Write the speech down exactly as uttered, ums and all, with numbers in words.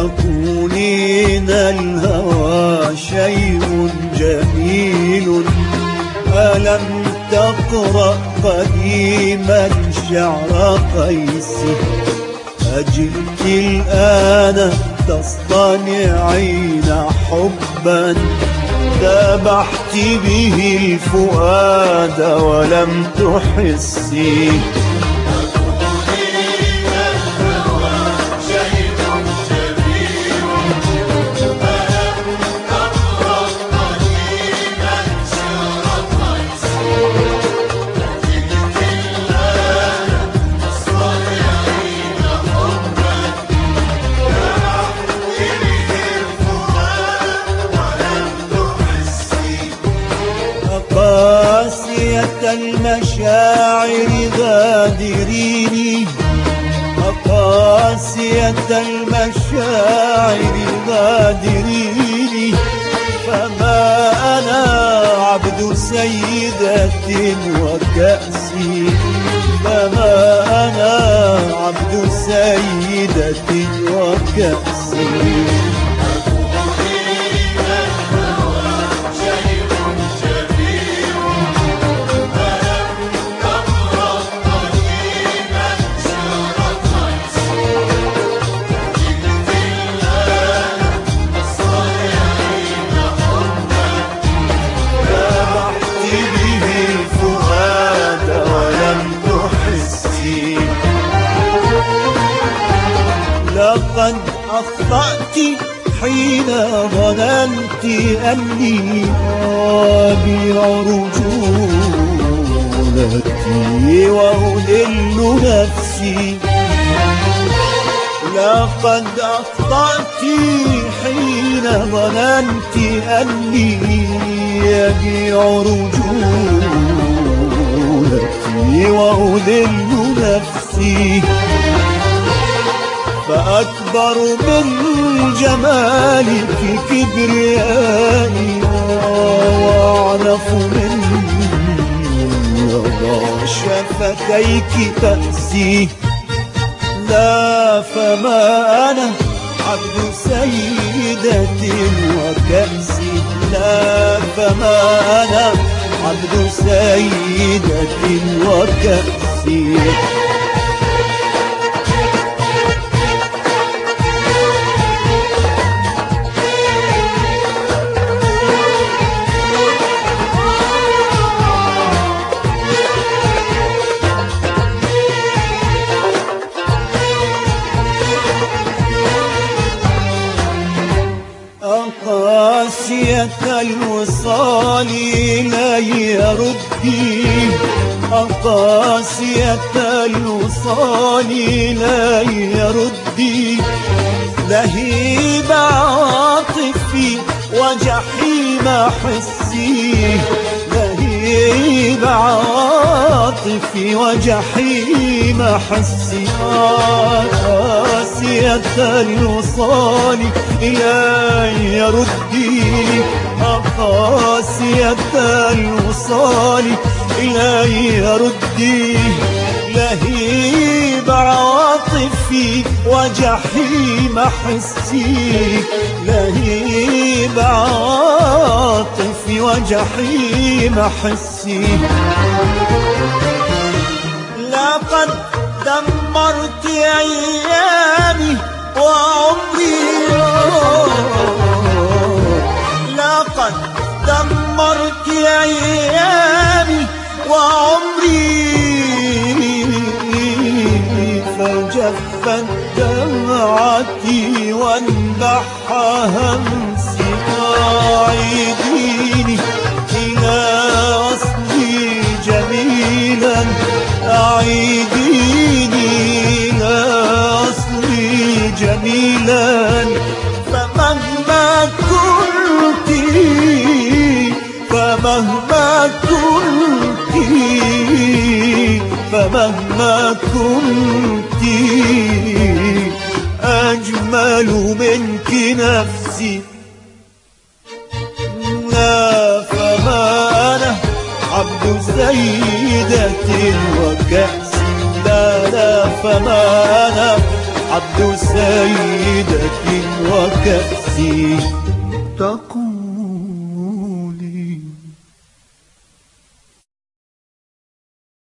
تقولين الهوى شيء جميل، ألم تقرأ قديما شعر قيس؟ أجئت الآن تصطنعين حبا ذبحت به الفؤاد ولم تحسي. قاسية المشاعر غادريني، قاسية المشاعر غادريني، فما أنا عبد سيدة وكأسي، فما أنا عبد سيدة وكأسي. لقد أخطأت حين ظننت أني أبيع رجولتي وأذل نفسي. لقد أخطأت حين ظننت أني أبيع رجولتي وأذل نفسي. فأكبر من جمالك كبريائي، وأعنف من رضا شفتيك بأسي. لا فما أنا عبد سيدة وكأسي، لا فما أنا عبد سيدة وكأسي. قاسية الوصال إلي ردي، قاسية الوصال إلي ردي، لهيب عاطفي وجحيم حسي، لهيب عاطفي وجحيم حسي. قاسية الوصال إلي ردي، قاسية الوصال إلي ردي، لهيب عاطفي وجحيم حسي، لهيب عاطفي وجحيم حسي. لقد دمرت أيامي وعمري، لقد دمرت أيامي وعمري، فجفت دمعتي وانبح همسي. أعيديني إلى أصلي جميلا، أعيديني إلى أصلي جميلا. فمهما كنت فمهما كنت فمهما كنت أجمل منك نفسي. لا فما أنا عبد سيدة وكأسي، لا لا فما أنا عبد سيدة وكأسي تقوى